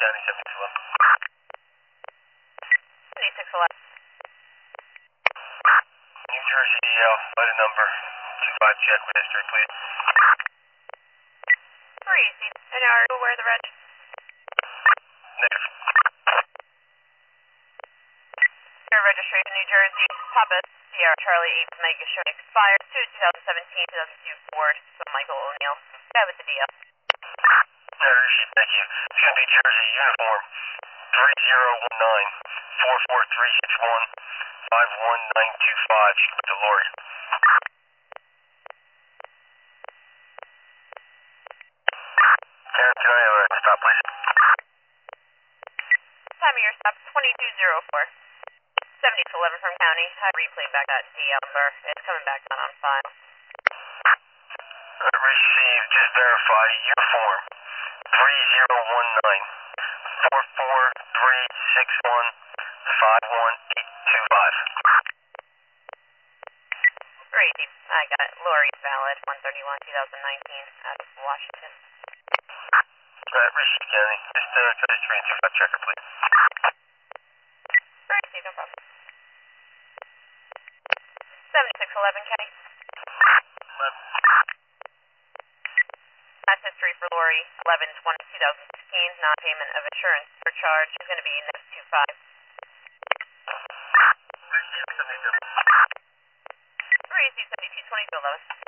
County 7611. 7611. New Jersey, item number 25, check with history, please. Very easy. And are you aware of the reg? Negative. Your registration, New Jersey, Papa Sierra Charlie 8 Mega Show expires to 2017-2002 Ford, so Michael O'Neill. Guy with the DL. Thank you. It's going to be Jersey Uniform 3019 44361 51925 with the Lori. Karen, can I have a stop, please? Time of your stop 2204. 7011 from County. I replayed back that DL number. It's coming back down on file. Received, just verify, uniform 3019 44361 51825. Great. I got it. Lori's valid. 131-2019 out of Washington. Received, County. Just try to transfer that checker, please. Great. No problem. 7611, Kenny. 11. Last history for Lori, 11/20/2016. Non-payment of insurance surcharge is going to be next 25. Received, 72. 3AC 722211.